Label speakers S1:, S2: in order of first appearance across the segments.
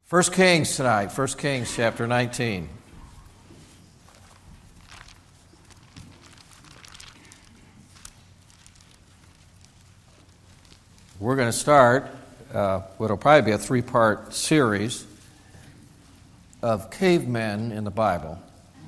S1: First Kings tonight, 1 Kings chapter 19. We're going to start what'll probably be a three-part series of cavemen in the Bible.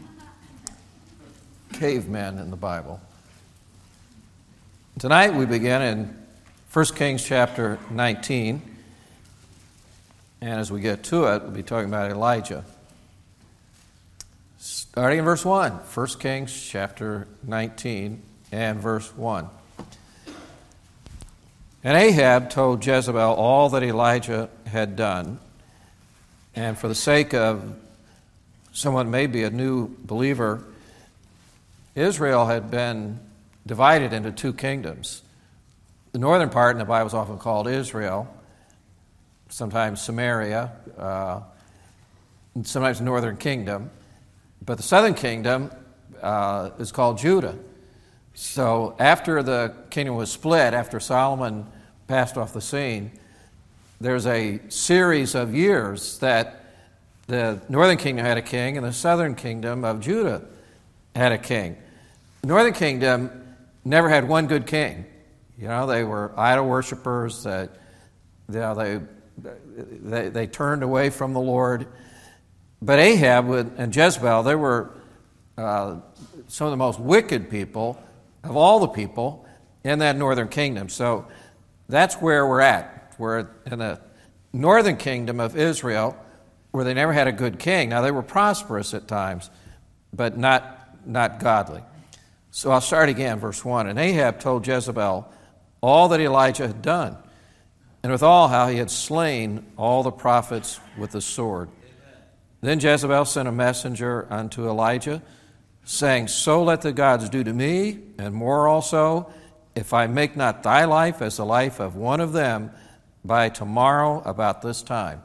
S1: Cavemen in the Bible. Tonight we begin in 1 Kings chapter 19. And as we get to it, we'll be talking about Elijah. Starting in verse 1, 1 Kings chapter 19 and verse 1. And Ahab told Jezebel all that Elijah had done. And for the sake of someone maybe a new believer, Israel had been divided into two kingdoms. The northern part in the Bible is often called Israel, sometimes Samaria, and sometimes Northern Kingdom. But the Southern Kingdom is called Judah. So after the kingdom was split, after Solomon passed off the scene, there's a series of years that the Northern Kingdom had a king and the Southern Kingdom of Judah had a king. The Northern Kingdom never had one good king. You know, they were idol worshipers, that they turned away from the Lord. But Ahab and Jezebel, they were some of the most wicked people of all the people in that northern kingdom. So that's where we're at. We're in the northern kingdom of Israel, where they never had a good king. Now, they were prosperous at times, but not godly. So I'll start again, verse 1. And Ahab told Jezebel all that Elijah had done, and withal how he had slain all the prophets with the sword. Then Jezebel sent a messenger unto Elijah, saying, So let the gods do to me, and more also, if I make not thy life as the life of one of them by tomorrow about this time.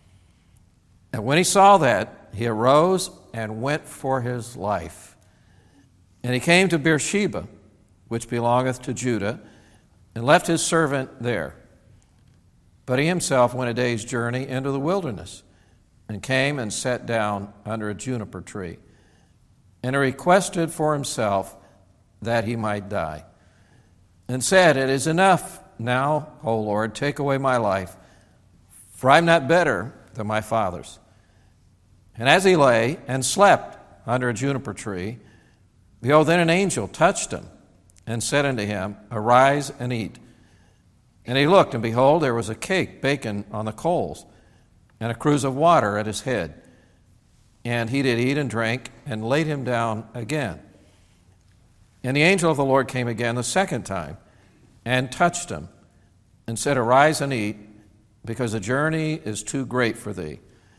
S1: And when he saw that, he arose and went for his life. And he came to Beersheba, which belongeth to Judah, and left his servant there. But he himself went a day's journey into the wilderness, and came and sat down under a juniper tree, and he requested for himself that he might die, and said, It is enough now, O Lord, take away my life, for I am not better than my fathers. And as he lay and slept under a juniper tree, behold, then an angel touched him, and said unto him, Arise and eat. And he looked, and behold, there was a cake baken on the coals, and a cruse of water at his head. And he did eat and drink, and laid him down again. And the angel of the Lord came again the second time, and touched him, and said, Arise and eat, because the journey is too great for thee.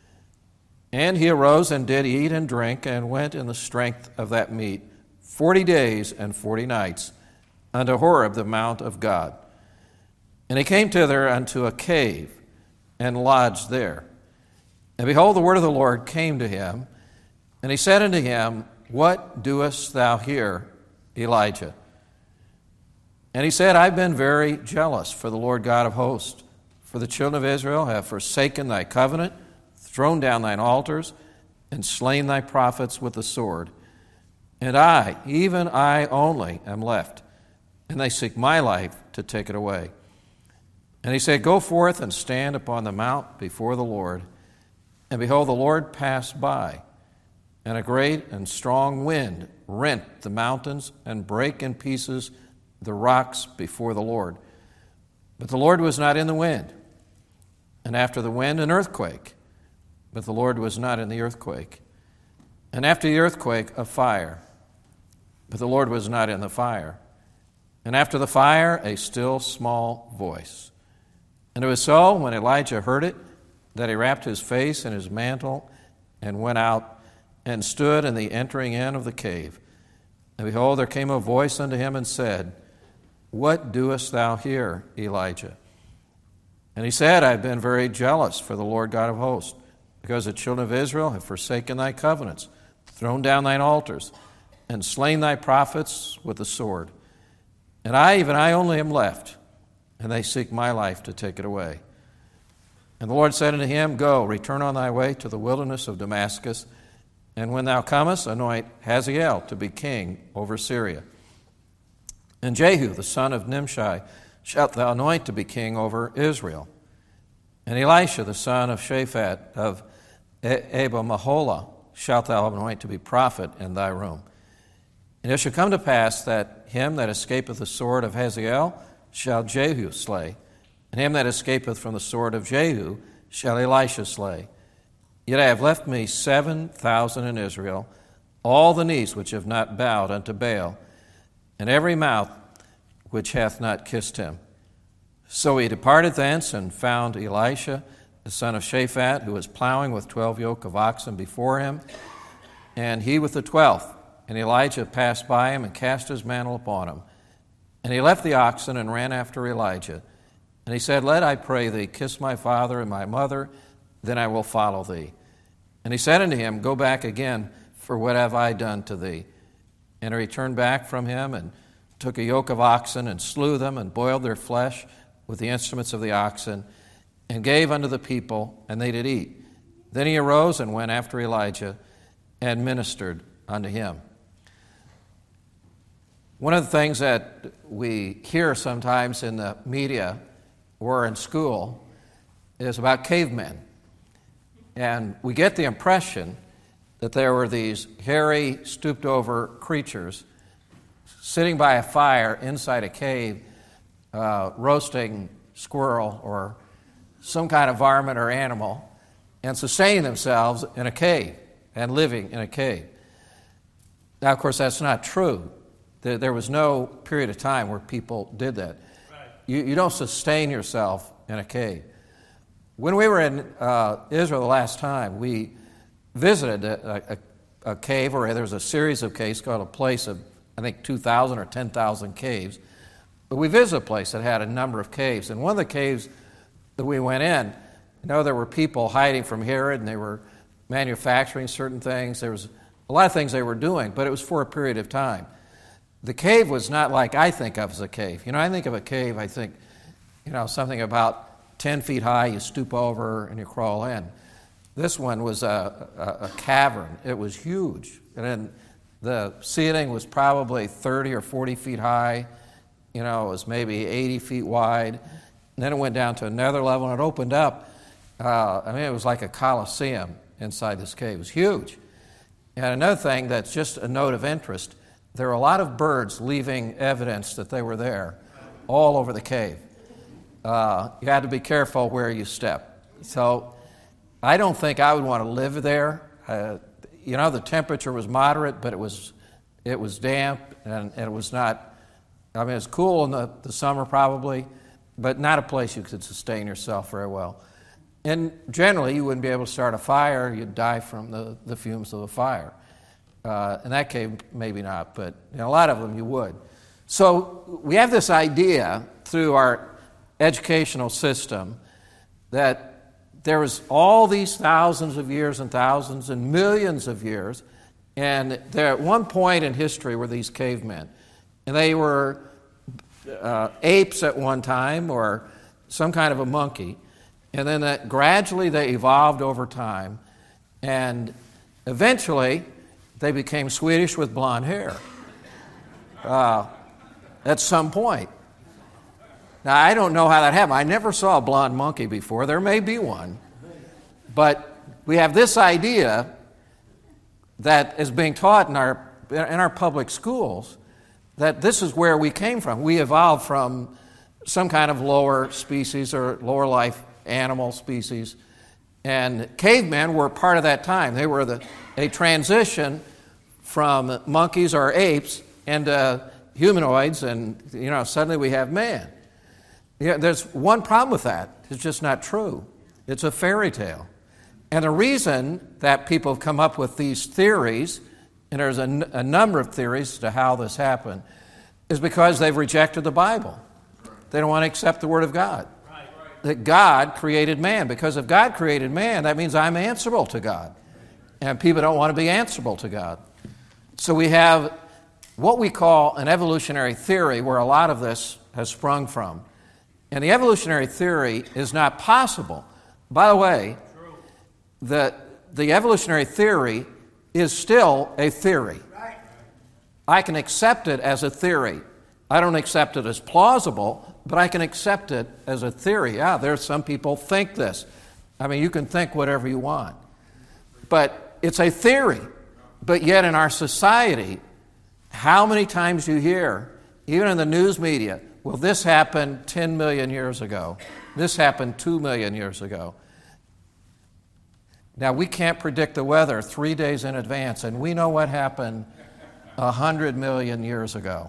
S1: And he arose and did eat and drink, and went in the strength of that meat 40 days and 40 nights unto Horeb, the mount of God. And he came thither unto a cave, and lodged there. And behold, the word of the Lord came to him, and he said unto him, What doest thou here, Elijah? And he said, I've been very jealous for the Lord God of hosts, for the children of Israel have forsaken thy covenant, thrown down thine altars, and slain thy prophets with the sword. And I, even I only, am left, and they seek my life to take it away. And he said, Go forth and stand upon the mount before the Lord. And behold, the Lord passed by, and a great and strong wind rent the mountains and brake in pieces the rocks before the Lord. But the Lord was not in the wind. And after the wind, an earthquake. But the Lord was not in the earthquake. And after the earthquake, a fire. But the Lord was not in the fire. And after the fire, a still small voice. And it was so, when Elijah heard it, that he wrapped his face in his mantle and went out and stood in the entering in of the cave. And behold, there came a voice unto him and said, What doest thou here, Elijah? And he said, I have been very jealous for the Lord God of hosts, because the children of Israel have forsaken thy covenants, thrown down thine altars, and slain thy prophets with the sword. And I, even I only, am left, and they seek my life to take it away. And the Lord said unto him, Go, return on thy way to the wilderness of Damascus, and when thou comest, anoint Hazael to be king over Syria. And Jehu, the son of Nimshi, shalt thou anoint to be king over Israel. And Elisha, the son of Shaphat of Abel-Maholah, shalt thou anoint to be prophet in thy room. And it shall come to pass that him that escapeth the sword of Hazael shall Jehu slay, and him that escapeth from the sword of Jehu shall Elisha slay. Yet I have left me 7,000 in Israel, all the knees which have not bowed unto Baal, and every mouth which hath not kissed him. So he departed thence and found Elisha, the son of Shaphat, who was plowing with 12 yoke of oxen before him, and he with the 12th. And Elijah passed by him and cast his mantle upon him. And he left the oxen and ran after Elijah. And he said, Let, I pray thee, kiss my father and my mother, then I will follow thee. And he said unto him, Go back again, for what have I done to thee? And he returned back from him and took a yoke of oxen and slew them and boiled their flesh with the instruments of the oxen and gave unto the people, and they did eat. Then he arose and went after Elijah and ministered unto him. One of the things that we hear sometimes in the media or in school is about cavemen. And we get the impression that there were these hairy, stooped-over creatures sitting by a fire inside a cave, roasting squirrel or some kind of varmint or animal, and sustaining themselves in a cave and living in a cave. Now, of course, that's not true. There was no period of time where people did that. Right. You don't sustain yourself in a cave. When we were in Israel the last time, we visited a cave, or there was a series of caves called a place of, I think, 2,000 or 10,000 caves. But we visited a place that had a number of caves. And one of the caves that we went in, there were people hiding from Herod, and they were manufacturing certain things. There was a lot of things they were doing, but it was for a period of time. The cave was not like I think of as a cave. I think of a cave, I think, something about 10 feet high, you stoop over and you crawl in. This one was a cavern. It was huge. And then the ceiling was probably 30 or 40 feet high. It was maybe 80 feet wide. And then it went down to another level, and it opened up. It was like a coliseum inside this cave. It was huge. And another thing that's just a note of interest, there were a lot of birds leaving evidence that they were there all over the cave. You had to be careful where you step. So I don't think I would want to live there. The temperature was moderate, but it was damp, and it was not, it was cool in the summer probably, but not a place you could sustain yourself very well. And generally, you wouldn't be able to start a fire. You'd die from the fumes of the fire. In that case, maybe not, but a lot of them you would. So we have this idea through our educational system that there was all these thousands of years and thousands and millions of years, and there at one point in history were these cavemen. And they were apes at one time or some kind of a monkey, and then gradually they evolved over time, and eventually they became Swedish with blonde hair at some point. Now, I don't know how that happened. I never saw a blonde monkey before. There may be one. But we have this idea that is being taught in our public schools, that this is where we came from. We evolved from some kind of lower species or lower life animal species. And cavemen were part of that time. They were a transition from monkeys or apes into humanoids, and suddenly we have man. There's one problem with that. It's just not true. It's a fairy tale. And the reason that people have come up with these theories, and there's a number of theories as to how this happened, is because they've rejected the Bible. They don't want to accept the Word of God. That God created man. Because if God created man, that means I'm answerable to God. And people don't want to be answerable to God. So we have what we call an evolutionary theory, where a lot of this has sprung from. And the evolutionary theory is not possible, By the way, the evolutionary theory is still a theory. I can accept it as a theory. I don't accept it as plausible, but I can accept it as a theory. Yeah, there's some people think this. I mean, you can think whatever you want. But it's a theory. But yet in our society, how many times do you hear, even in the news media, well, this happened 10 million years ago. This happened 2 million years ago. Now, we can't predict the weather 3 days in advance, and we know what happened 100 million years ago.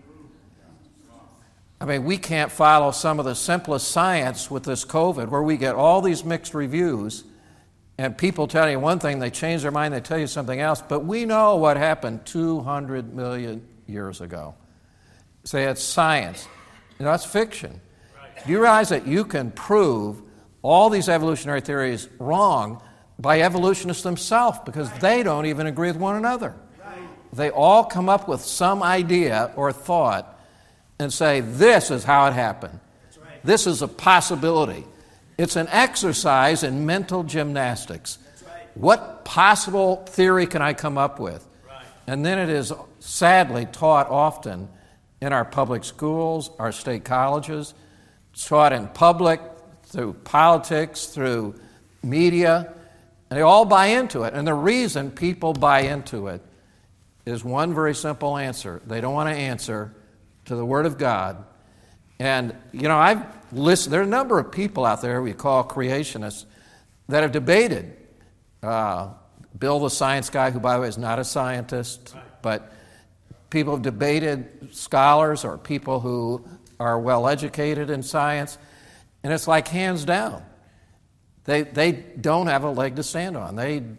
S1: I mean, we can't follow some of the simplest science with this COVID, where we get all these mixed reviews, and people tell you one thing, they change their mind, they tell you something else, but we know what happened 200 million years ago. Say it's science. You know, it's fiction. Do you realize that you can prove all these evolutionary theories wrong by evolutionists themselves, because they don't even agree with one another? They all come up with some idea or thought and say, this is how it happened. This is a possibility. It's an exercise in mental gymnastics. What possible theory can I come up with? And then it is sadly taught often in our public schools, our state colleges. It's taught in public, through politics, through media. And they all buy into it. And the reason people buy into it is one very simple answer. They don't want to answer to the Word of God. And, you know, I've listened, there are a number of people out there we call creationists that have debated. Bill, the science guy, who, by the way, is not a scientist, but people have debated scholars or people who are well educated in science, and it's like hands down. They don't have a leg to stand on.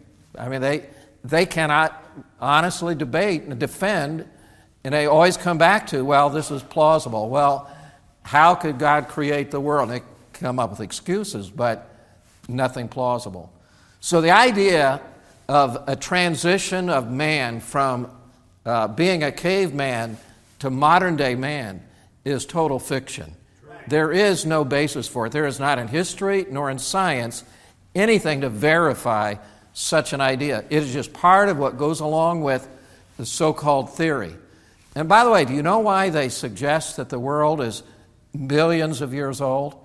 S1: They cannot honestly debate and defend, and they always come back to, well, this is plausible. Well, how could God create the world? They come up with excuses, but nothing plausible. So the idea of a transition of man from being a caveman to modern-day man is total fiction. There is no basis for it. There is not in history nor in science anything to verify such an idea. It is just part of what goes along with the so-called theory. And by the way, do you know why they suggest that the world is millions of years old?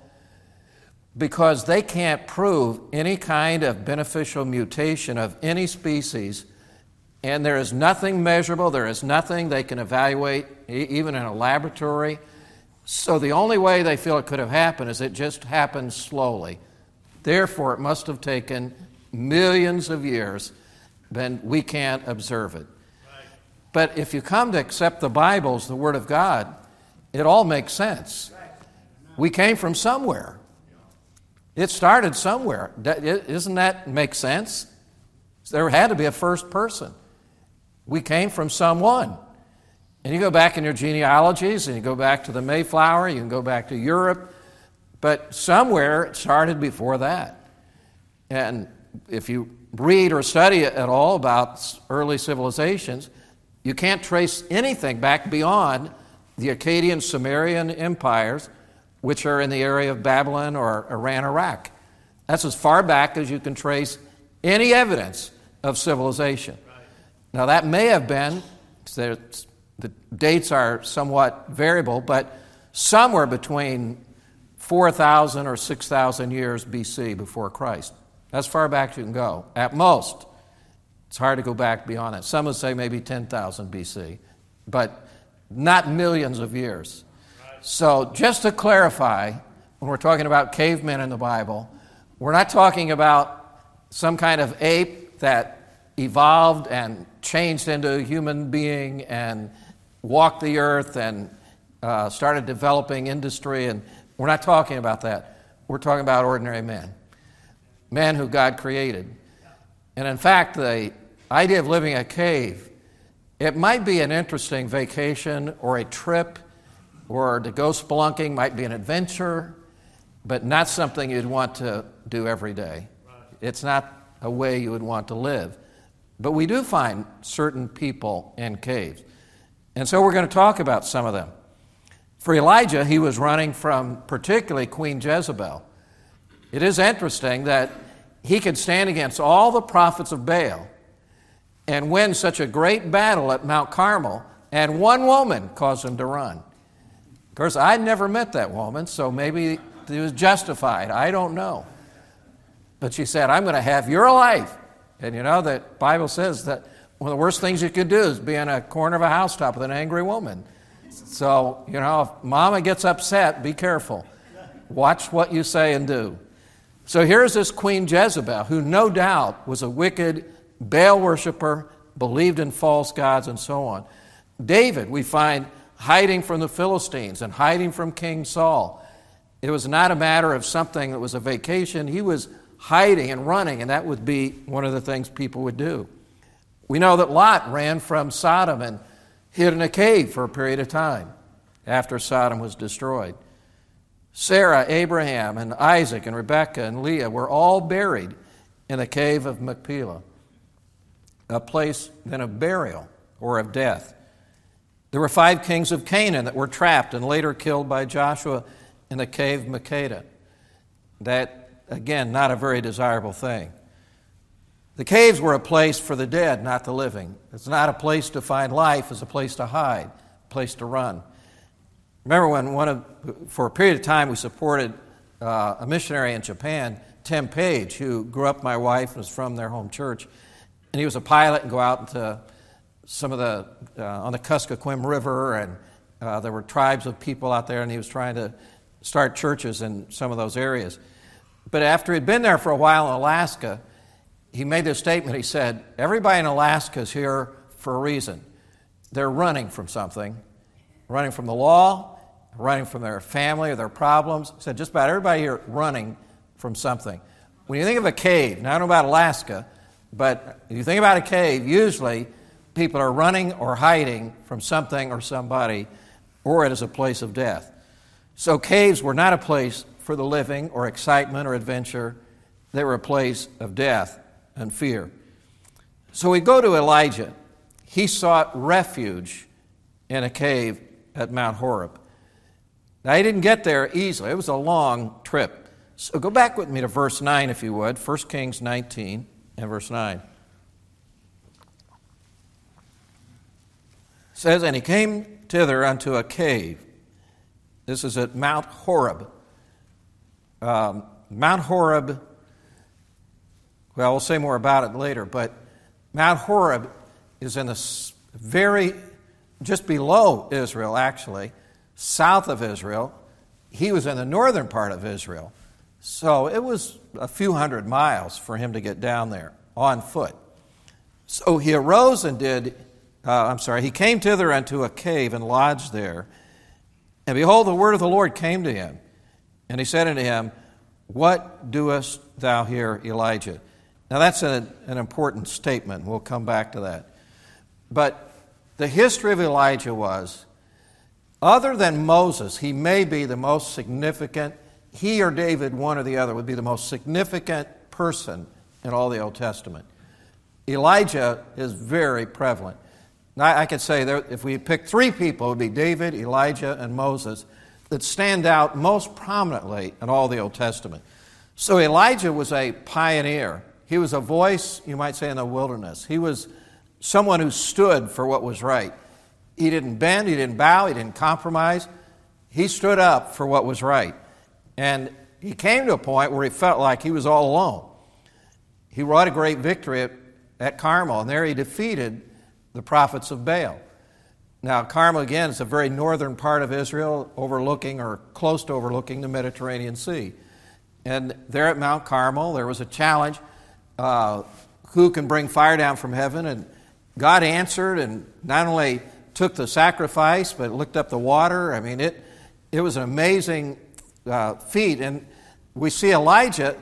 S1: Because they can't prove any kind of beneficial mutation of any species, and there is nothing measurable, there is nothing they can evaluate, even in a laboratory. So the only way they feel it could have happened is it just happened slowly. Therefore, it must have taken millions of years, then we can't observe it. But if you come to accept the Bible as the Word of God, it all makes sense. We came from somewhere. It started somewhere. Doesn't that make sense? There had to be a first person. We came from someone. And you go back in your genealogies, and you go back to the Mayflower, you can go back to Europe, but somewhere it started before that. And if you read or study at all about early civilizations, you can't trace anything back beyond the Akkadian Sumerian empires, which are in the area of Babylon or Iran, Iraq. That's as far back as you can trace any evidence of civilization. Right. Now, that may have been, the dates are somewhat variable, but somewhere between 4,000 or 6,000 years BC before Christ. That's far back as you can go, at most. It's hard to go back beyond that. Some would say maybe 10,000 BC, but not millions of years. So just to clarify, when we're talking about cavemen in the Bible, we're not talking about some kind of ape that evolved and changed into a human being and walked the earth and started developing industry. And we're not talking about that. We're talking about ordinary men who God created. And in fact, the idea of living in a cave, it might be an interesting vacation or a trip, or to go spelunking might be an adventure, but not something you'd want to do every day. It's not a way you would want to live. But we do find certain people in caves. And so we're going to talk about some of them. For Elijah, he was running from particularly Queen Jezebel. It is interesting that he could stand against all the prophets of Baal and win such a great battle at Mount Carmel, and one woman caused him to run. Of course, I never met that woman, so maybe it was justified. I don't know. But she said, I'm going to have your life. And you know, the Bible says that one of the worst things you could do is be in a corner of a housetop with an angry woman. So, you know, if mama gets upset, be careful. Watch what you say and do. So here's this Queen Jezebel, who no doubt was a wicked Baal worshiper, believed in false gods, and so on. David, we find hiding from the Philistines and hiding from King Saul. It was not a matter of something that was a vacation. He was hiding and running, and that would be one of the things people would do. We know that Lot ran from Sodom and hid in a cave for a period of time after Sodom was destroyed. Sarah, Abraham, and Isaac, and Rebekah, and Leah were all buried in the cave of Machpelah, a place then of burial or of death. There were 5 kings of Canaan that were trapped and later killed by Joshua in the cave of Makkedah. That, again, not a very desirable thing. The caves were a place for the dead, not the living. It's not a place to find life, it's a place to hide, a place to run. Remember when for a period of time we supported a missionary in Japan, Tim Page, who grew up with my wife and was from their home church, and he was a pilot and go out into some of on the Kuskokwim River, and there were tribes of people out there, and he was trying to start churches in some of those areas. But after he'd been there for a while in Alaska, he made this statement. He said, everybody in Alaska is here for a reason. They're running from something, running from the law, running from their family or their problems. He said, just about everybody here running from something. When you think of a cave, now I don't know about Alaska, but if you think about a cave, usually people are running or hiding from something or somebody, or it is a place of death. So caves were not a place for the living or excitement or adventure. They were a place of death and fear. So we go to Elijah. He sought refuge in a cave at Mount Horeb. Now, he didn't get there easily. It was a long trip. So go back with me to verse 9, if you would, 1 Kings 19 and verse 9. It says, and he came thither unto a cave. This is at Mount Horeb. Mount Horeb, well, we'll say more about it later, but Mount Horeb is in the just below Israel, actually, south of Israel. He was in the northern part of Israel. So it was a few hundred miles for him to get down there on foot. So he arose and he came thither unto a cave and lodged there. And behold, the word of the Lord came to him. And he said unto him, what doest thou here, Elijah? Now that's an important statement. We'll come back to that. But the history of Elijah was, other than Moses, he may be the most significant, he or David, one or the other, would be the most significant person in all the Old Testament. Elijah is very prevalent. Now, I could say that if we pick 3 people, it would be David, Elijah, and Moses that stand out most prominently in all the Old Testament. So Elijah was a pioneer. He was a voice, you might say, in the wilderness. He was someone who stood for what was right. He didn't bend, he didn't bow, he didn't compromise. He stood up for what was right. And he came to a point where he felt like he was all alone. He wrought a great victory at Carmel, and there he defeated the prophets of Baal. Now, Carmel, again, is a very northern part of Israel, overlooking or close to overlooking the Mediterranean Sea. And there at Mount Carmel, there was a challenge, who can bring fire down from heaven? And God answered and not only took the sacrifice, but licked up the water. I mean, it was an amazing feat. And we see Elijah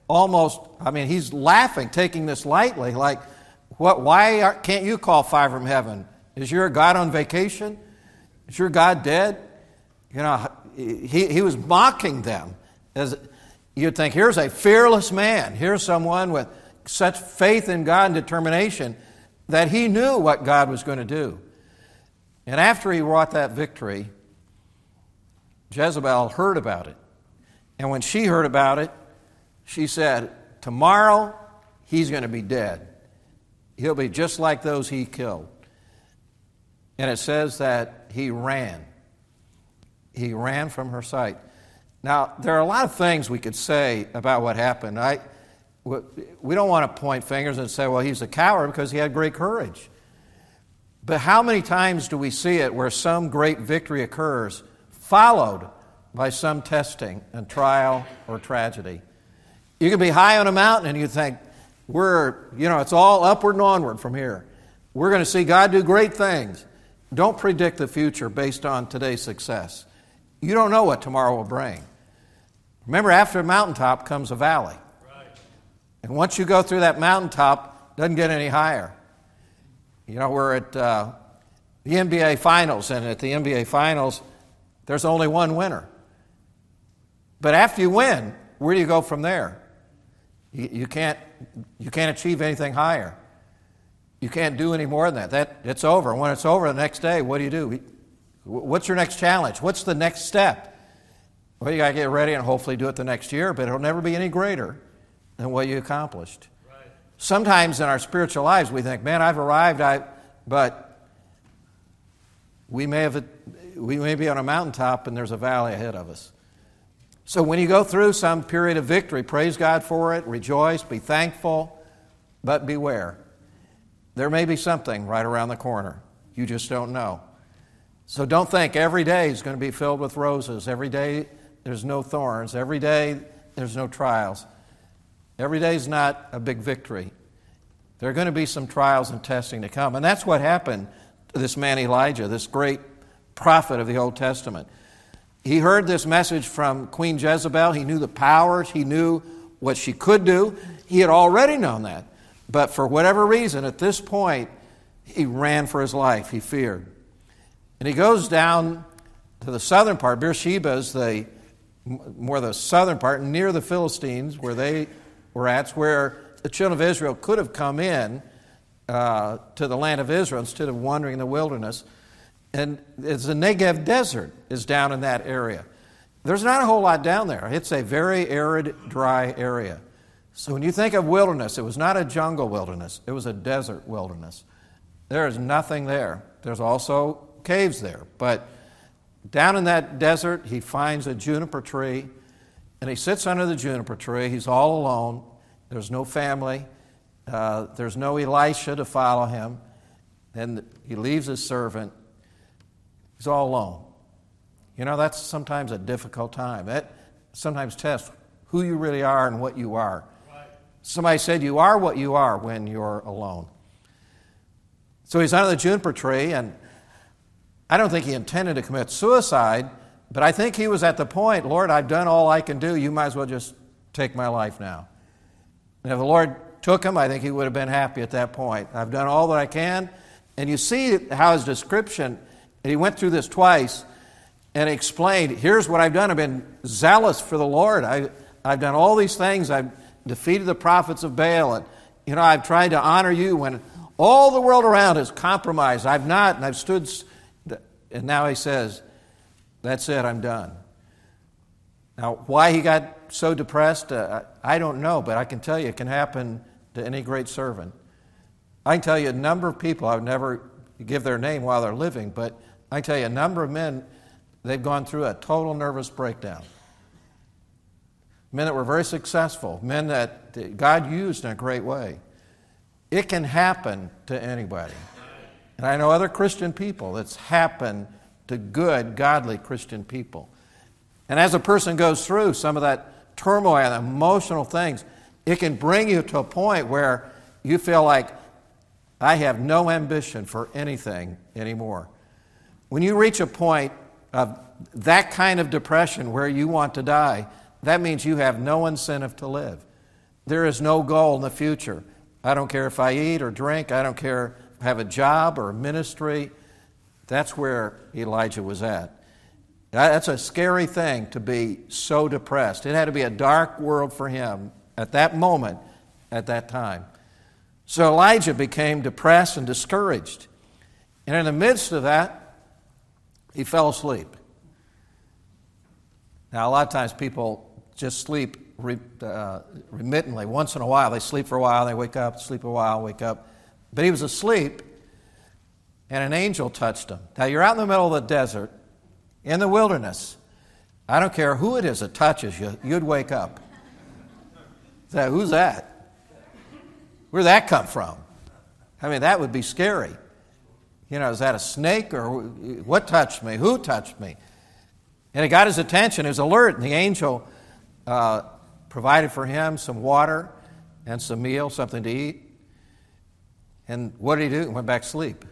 S1: he's laughing, taking this lightly, like, why can't you call fire from heaven? Is your God on vacation? Is your God dead? You know, he was mocking them. As you'd think, here's a fearless man. Here's someone with such faith in God and determination that he knew what God was going to do. And after he wrought that victory, Jezebel heard about it. And when she heard about it, She said, tomorrow he's going to be dead. He'll be just like those he killed. And it says that he ran. He ran from her sight. Now, there are a lot of things we could say about what happened. We don't want to point fingers and say, well, he's a coward because he had great courage. But how many times do we see it where some great victory occurs followed by some testing and trial or tragedy? You can be high on a mountain and you think, it's all upward and onward from here. We're going to see God do great things. Don't predict the future based on today's success. You don't know what tomorrow will bring. Remember, after a mountaintop comes a valley. Right. And once you go through that mountaintop, it doesn't get any higher. We're at the NBA Finals, and at the NBA Finals, there's only one winner. But after you win, where do you go from there? You can't achieve anything higher. You can't do any more than that. It's over. When it's over the next day, what do? What's your next challenge? What's the next step? Well, you got to get ready and hopefully do it the next year, but it'll never be any greater than what you accomplished. Right. Sometimes in our spiritual lives, we think, man, I've arrived, but we may be on a mountaintop and there's a valley ahead of us. So when you go through some period of victory, praise God for it, rejoice, be thankful, but beware. There may be something right around the corner. You just don't know. So don't think every day is going to be filled with roses. Every day there's no thorns. Every day there's no trials. Every day is not a big victory. There are going to be some trials and testing to come. And that's what happened to this man Elijah, this great prophet of the Old Testament. He heard this message from Queen Jezebel. He knew the powers. He knew what she could do. He had already known that. But for whatever reason, at this point, he ran for his life. He feared. And he goes down to the southern part. Beersheba is the southern part, near the Philistines, where they were at. It's where the children of Israel could have come in to the land of Israel instead of wandering in the wilderness. And it's the Negev desert is down in that area. There's not a whole lot down there. It's a very arid, dry area. So when you think of wilderness, it was not a jungle wilderness. It was a desert wilderness. There is nothing there. There's also caves there. But down in that desert, he finds a juniper tree, and he sits under the juniper tree. He's all alone. There's no family. There's no Elisha to follow him. And he leaves his servant. He's all alone. That's sometimes a difficult time. That sometimes tests who you really are and what you are. Right. Somebody said you are what you are when you're alone. So he's under the juniper tree, and I don't think he intended to commit suicide, but I think he was at the point, Lord, I've done all I can do. You might as well just take my life now. And if the Lord took him, I think he would have been happy at that point. I've done all that I can. And you see how his description, and he went through this twice, and he explained, here's what I've done. I've been zealous for the Lord. I've done all these things. I've defeated the prophets of Baal. And, I've tried to honor you when all the world around is compromised. I've not, and I've stood. And now he says, that's it, I'm done. Now, why he got so depressed, I don't know, but I can tell you it can happen to any great servant. I can tell you a number of people, I would never give their name while they're living, but I can tell you a number of men, they've gone through a total nervous breakdown. Men that were very successful, men that God used in a great way. It can happen to anybody. And I know other Christian people, it's happened to good, godly Christian people. And as a person goes through some of that turmoil and emotional things, it can bring you to a point where you feel like, I have no ambition for anything anymore. When you reach a point of that kind of depression where you want to die, that means you have no incentive to live. There is no goal in the future. I don't care if I eat or drink. I don't care if I have a job or a ministry. That's where Elijah was at. That's a scary thing to be so depressed. It had to be a dark world for him at that moment, at that time. So Elijah became depressed and discouraged. And in the midst of that, he fell asleep. Now, a lot of times people just sleep remittingly. Once in a while, they sleep for a while, they wake up, sleep a while, wake up. But he was asleep, and an angel touched him. Now, you're out in the middle of the desert, in the wilderness. I don't care who it is that touches you, you'd wake up. Who's that? Where'd that come from? I mean, that would be scary. Is that a snake, or what touched me? Who touched me? And it got his attention. He was alert, and the angel provided for him some water and some meal, something to eat. And what did he do? He went back to sleep.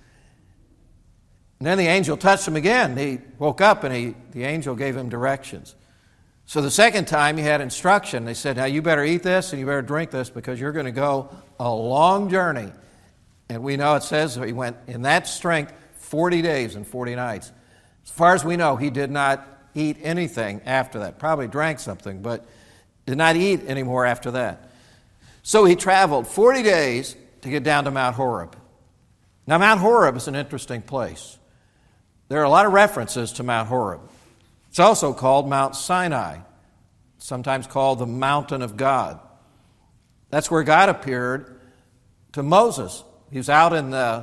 S1: And then the angel touched him again. He woke up, and the angel gave him directions. So the second time, he had instruction. They said, now you better eat this and you better drink this because you're going to go a long journey. And we know it says he went in that strength 40 days and 40 nights. As far as we know, he did not eat anything after that. Probably drank something, but did not eat anymore after that. So he traveled 40 days to get down to Mount Horeb. Now, Mount Horeb is an interesting place. There are a lot of references to Mount Horeb. It's also called Mount Sinai, sometimes called the Mountain of God. That's where God appeared to Moses. He was out in the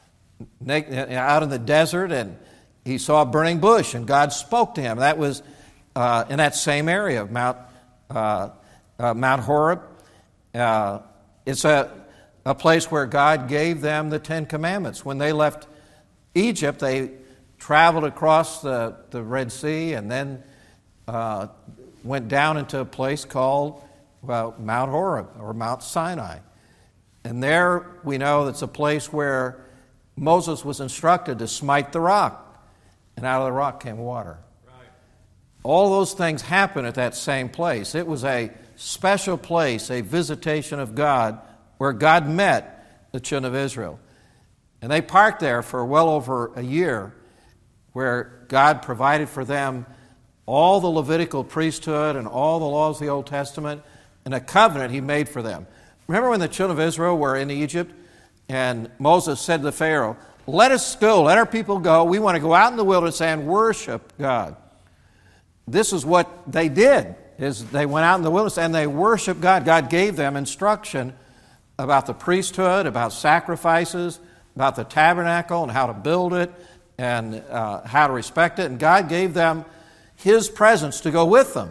S1: desert, and he saw a burning bush, and God spoke to him. That was in that same area of Mount Horeb. It's a place where God gave them the Ten Commandments. When they left Egypt, they traveled across the Red Sea and then went down into a place called Mount Horeb or Mount Sinai. And there we know it's a place where Moses was instructed to smite the rock, and out of the rock came water. Right. All those things happened at that same place. It was a special place, a visitation of God, where God met the children of Israel. And they parked there for well over a year, where God provided for them all the Levitical priesthood and all the laws of the Old Testament and a covenant he made for them. Remember when the children of Israel were in Egypt and Moses said to Pharaoh, let us go, let our people go. We want to go out in the wilderness and worship God. This is what they did, is they went out in the wilderness and they worshiped God. God gave them instruction about the priesthood, about sacrifices, about the tabernacle and how to build it and how to respect it. And God gave them His presence to go with them.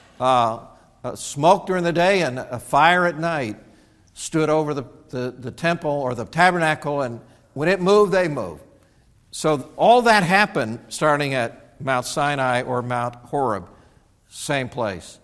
S1: Smoke during the day and a fire at night stood over the temple or the tabernacle, and when it moved, they moved. So all that happened starting at Mount Sinai or Mount Horeb, same place.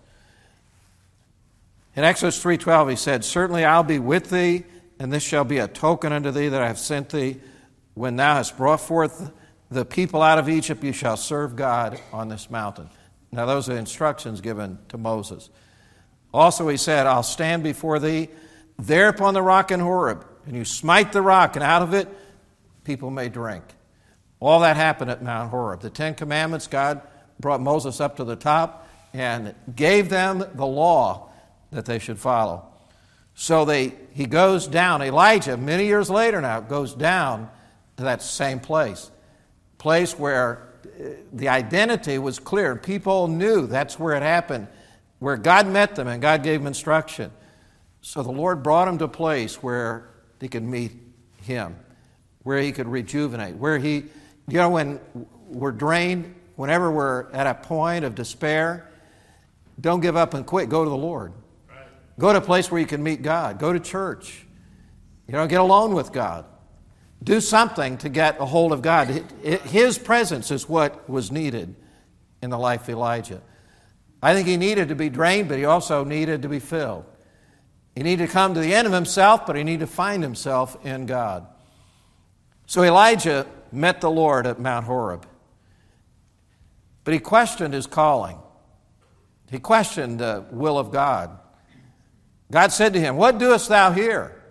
S1: In Exodus 3:12 he said, certainly I'll be with thee, and this shall be a token unto thee that I have sent thee. When thou hast brought forth the people out of Egypt, you shall serve God on this mountain. Now those are instructions given to Moses. Also he said, I'll stand before thee there upon the rock in Horeb, and you smite the rock, and out of it people may drink. All that happened at Mount Horeb. The Ten Commandments, God brought Moses up to the top and gave them the law that they should follow. So he goes down. Elijah, many years later now, goes down to that same place where the identity was clear. People knew that's where it happened, where God met them and God gave them instruction. So the Lord brought him to a place where he could meet him, where he could rejuvenate, where when we're drained, whenever we're at a point of despair, don't give up and quit. Go to the Lord. Right. Go to a place where you can meet God. Go to church. Get alone with God. Do something to get a hold of God. His presence is what was needed in the life of Elijah. I think he needed to be drained, but he also needed to be filled. He needed to come to the end of himself, but he needed to find himself in God. So Elijah met the Lord at Mount Horeb. But he questioned his calling. He questioned the will of God. God said to him, what doest thou here?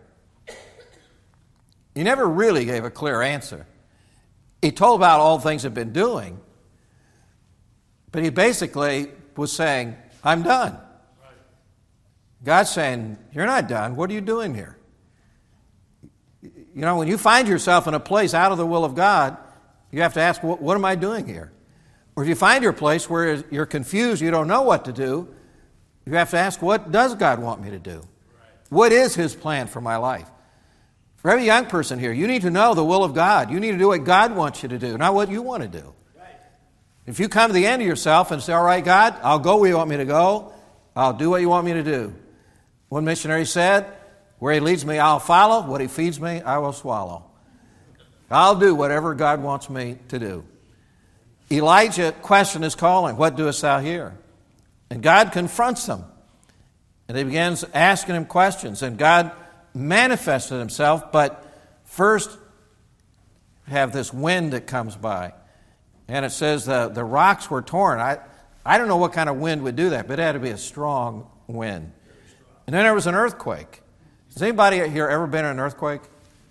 S1: He never really gave a clear answer. He told about all the things he'd been doing, but he basically was saying, I'm done. God's saying, you're not done. What are you doing here? When you find yourself in a place out of the will of God, you have to ask, what am I doing here? Or if you find your place where you're confused, you don't know what to do, You have to ask, what does God want me to do? What is His plan for my life? For every young person here, you need to know the will of God. You need to do what God wants you to do, not what you want to do. If you come to the end of yourself and say, all right, God, I'll go where you want me to go. I'll do what you want me to do. One missionary said, where He leads me, I'll follow. What He feeds me, I will swallow. I'll do whatever God wants me to do. Elijah questioned his calling. What doest thou here? And God confronts him. And he begins asking him questions. And God manifested Himself, but first have this wind that comes by. And it says the rocks were torn. I don't know what kind of wind would do that, but it had to be a strong wind. And then there was an earthquake. Has anybody here ever been in an earthquake?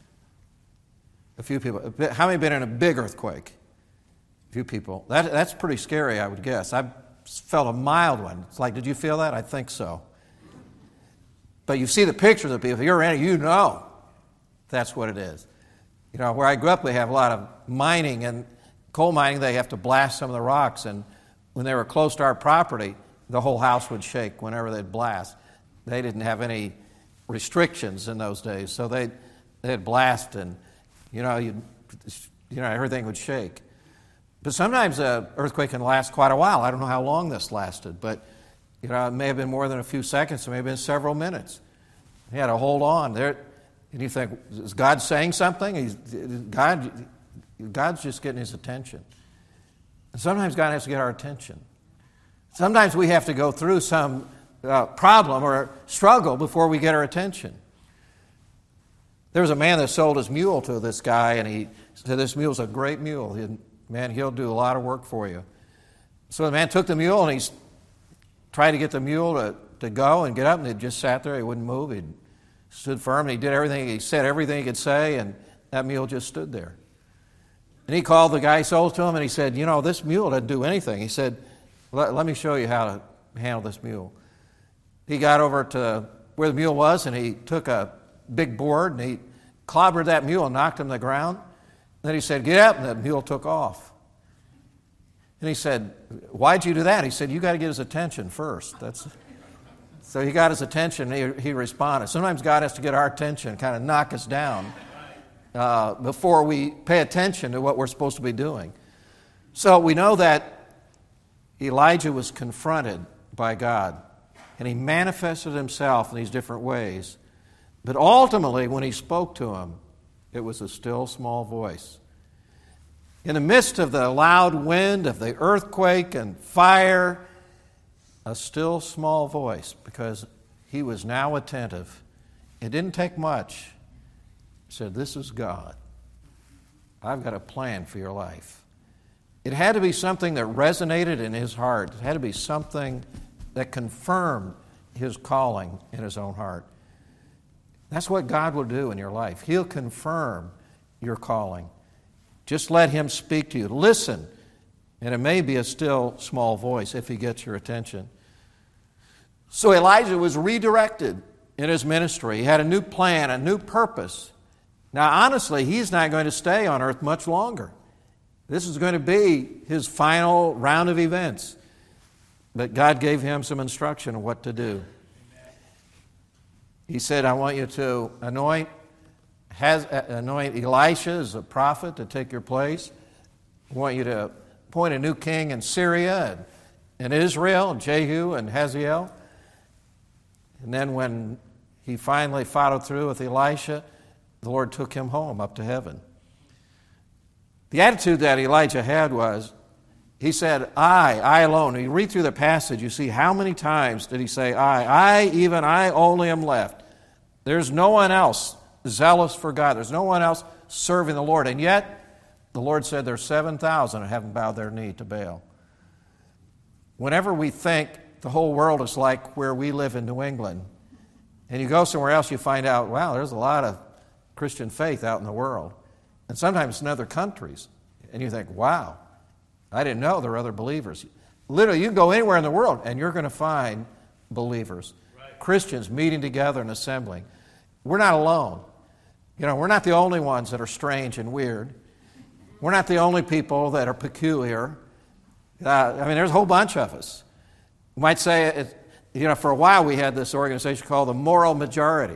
S1: A few people. How many have been in a big earthquake? A few people. That's pretty scary, I would guess. I felt a mild one. It's like, did you feel that? I think so. But you see the pictures of people. If you're in it, you know that's what it is. You know, where I grew up, we have a lot of mining, and coal mining, they have to blast some of the rocks, and when they were close to our property, the whole house would shake whenever they'd blast. They didn't have any restrictions in those days, so they'd blast, and everything would shake. But sometimes an earthquake can last quite a while. I don't know how long this lasted, but it may have been more than a few seconds. It may have been several minutes. He had to hold on there, and you think, is God saying something? God's just getting His attention. And sometimes God has to get our attention. Sometimes we have to go through some problem or struggle before we get our attention. There was a man that sold his mule to this guy, and he said, this mule's a great mule. He'll do a lot of work for you. So the man took the mule, and he tried to get the mule to go and get up, and he just sat there. He wouldn't move. He stood firm, and he did everything. He said everything he could say, and that mule just stood there. And he called the guy he sold to him, and he said, this mule doesn't do anything. He said, let me show you how to handle this mule. He got over to where the mule was, and he took a big board, and he clobbered that mule and knocked him to the ground. Then he said, get up, and the mule took off. And he said, why'd you do that? He said, you got to get his attention first. So he got his attention, and he responded. Sometimes God has to get our attention, kind of knock us down before we pay attention to what we're supposed to be doing. So we know that Elijah was confronted by God, and he manifested Himself in these different ways. But ultimately, when He spoke to him, it was a still small voice. In the midst of the loud wind, of the earthquake and fire, a still small voice, because he was now attentive. It didn't take much. He said, this is God. I've got a plan for your life. It had to be something that resonated in his heart. It had to be something that confirmed his calling in his own heart. That's what God will do in your life. He'll confirm your calling. Just let Him speak to you. Listen, and it may be a still small voice if He gets your attention. So Elijah was redirected in his ministry. He had a new plan, a new purpose. Now, honestly, he's not going to stay on earth much longer. This is going to be his final round of events. But God gave him some instruction on what to do. He said, I want you to anoint Elisha as a prophet to take your place. I want you to appoint a new king in Syria and Israel, Jehu and Hazael. And then when he finally followed through with Elisha, the Lord took him home up to heaven. The attitude that Elijah had was, he said, I alone. When you read through the passage, you see how many times did he say, even I only am left. There's no one else zealous for God. There's no one else serving the Lord. And yet, the Lord said there's 7,000 that haven't bowed their knee to Baal. Whenever we think the whole world is like where we live in New England, and you go somewhere else, you find out, wow, there's a lot of Christian faith out in the world. And sometimes in other countries. And you think, wow, I didn't know there were other believers. Literally, you can go anywhere in the world, and you're going to find believers. Right. Christians meeting together and assembling. We're not alone. We're not the only ones that are strange and weird. We're not the only people that are peculiar. There's a whole bunch of us. You might say For a while we had this organization called the Moral Majority.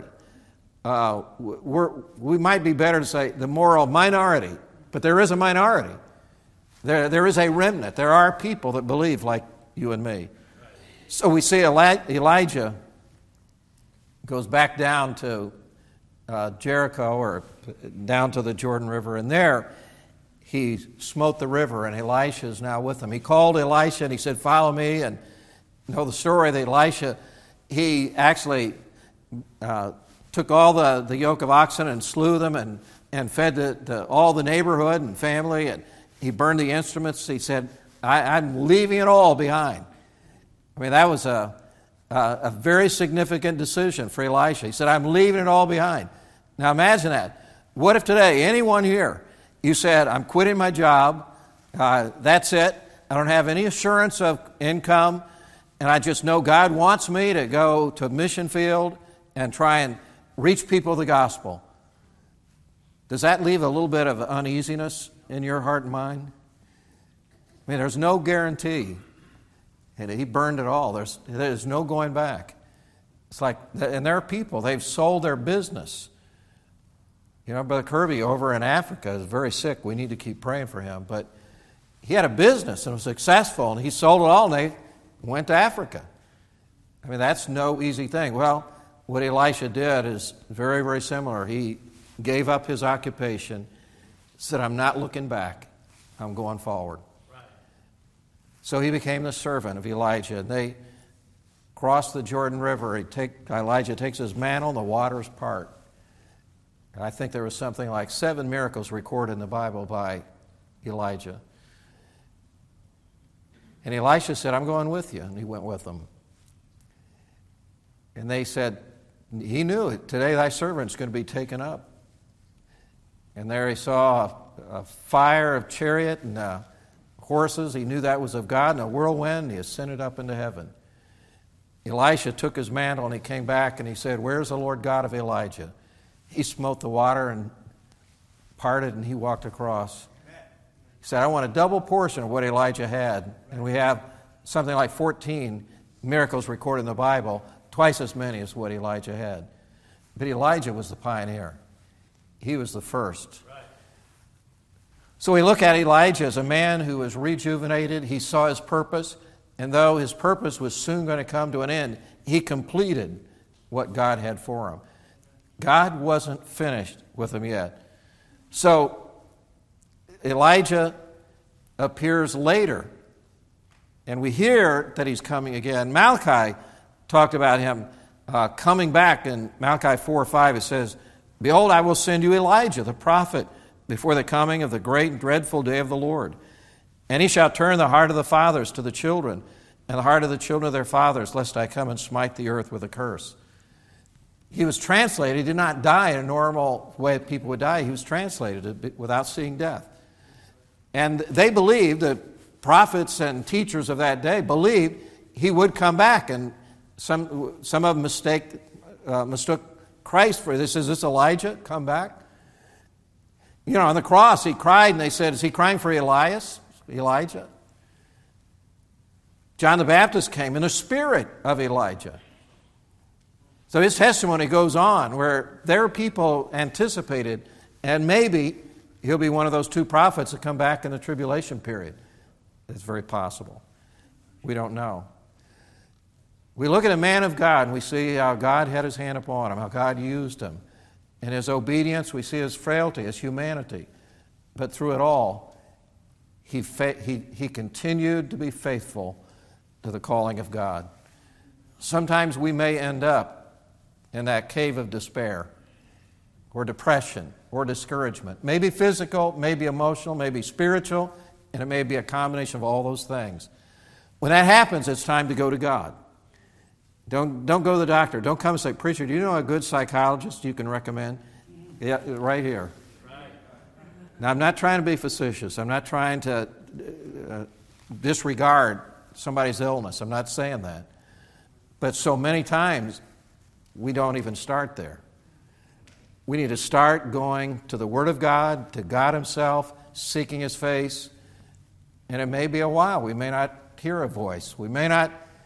S1: We might be better to say the moral minority, but there is a minority. There is a remnant. There are people that believe like you and me. So we see Elijah goes back down to Jericho, or down to the Jordan River, and there he smote the river, and Elisha is now with him. He called Elisha and he said, "Follow me." And you know the story that Elisha, he actually took all the yoke of oxen and slew them and fed all the neighborhood and family, and he burned the instruments. He said, I'm leaving it all behind. I mean, that was a very significant decision for Elisha. He said, I'm leaving it all behind. Now imagine that. What if today, anyone here, you said, I'm quitting my job, that's it, I don't have any assurance of income, and I just know God wants me to go to a mission field and try and reach people with the gospel. Does that leave a little bit of uneasiness in your heart and mind? I mean, there's no guarantee. And he burned it all. There's no going back. It's like, and there are people, they've sold their business. Brother Kirby over in Africa is very sick. We need to keep praying for him. But he had a business and was successful, and he sold it all, and they went to Africa. I mean, that's no easy thing. Well, what Elisha did is very, very similar. He gave up his occupation, said, I'm not looking back. I'm going forward. Right. So he became the servant of Elijah. And they crossed the Jordan River. Elijah takes his mantle, and the waters part. And I think there was something like 7 miracles recorded in the Bible by Elijah. And Elisha said, I'm going with you. And he went with them. And they said, he knew it. Today thy servant's going to be taken up. And there he saw a fire of chariot and horses. He knew that was of God, and a whirlwind. He ascended up into heaven. Elisha took his mantle and he came back and he said, where's the Lord God of Elijah? He smote the water and parted, and he walked across. He said, I want a double portion of what Elijah had. And we have something like 14 miracles recorded in the Bible, twice as many as what Elijah had. But Elijah was the pioneer. He was the first. Right. So we look at Elijah as a man who was rejuvenated. He saw his purpose, and though his purpose was soon going to come to an end, he completed what God had for him. God wasn't finished with him yet. So Elijah appears later, and we hear that he's coming again. Malachi talked about him coming back. In Malachi 4:5 it says, Behold, I will send you Elijah, the prophet, before the coming of the great and dreadful day of the Lord. And he shall turn the heart of the fathers to the children, and the heart of the children of their fathers, lest I come and smite the earth with a curse. He was translated. He did not die in a normal way people would die. He was translated without seeing death. And they believed, the prophets and teachers of that day believed he would come back. And some of them mistook Christ for this. Is this Elijah come back? On the cross he cried, and they said, is he crying for Elijah? John the Baptist came in the spirit of Elijah. So his testimony goes on, where their people anticipated, and maybe he'll be one of those 2 prophets that come back in the tribulation period. It's very possible. We don't know. We look at a man of God, and we see how God had his hand upon him, how God used him. In his obedience, we see his frailty, his humanity. But through it all, he continued to be faithful to the calling of God. Sometimes we may end up in that cave of despair, or depression, or discouragement. Maybe physical, maybe emotional, maybe spiritual, and it may be a combination of all those things. When that happens, it's time to go to God. Don't go to the doctor. Don't come and say, preacher, do you know a good psychologist you can recommend? Yeah, right here. Now, I'm not trying to be facetious. I'm not trying to disregard somebody's illness. I'm not saying that. But so many times, we don't even start there. We need to start going to the Word of God, to God Himself, seeking His face. And it may be a while. We may not hear a voice. We may not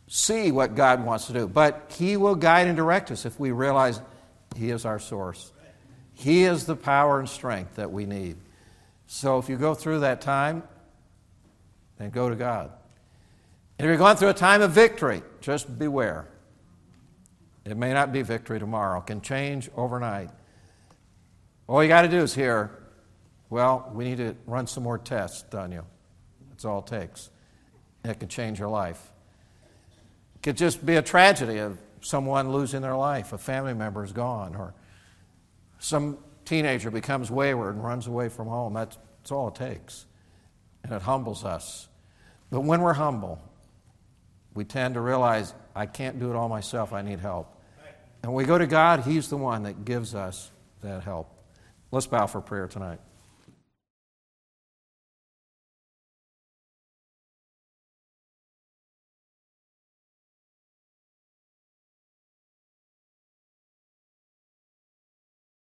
S1: see what God wants to do. But He will guide and direct us if we realize He is our source. He is the power and strength that we need. So if you go through that time, then go to God. And if you're going through a time of victory, just beware. It may not be victory tomorrow. It can change overnight. All you got to do is hear, well, we need to run some more tests on you. That's all it takes. And it can change your life. It could just be a tragedy of someone losing their life, a family member is gone, or some teenager becomes wayward and runs away from home. That's all it takes. And it humbles us. But when we're humble, we tend to realize, I can't do it all myself, I need help. And when we go to God, He's the one that gives us that help. Let's bow for prayer tonight.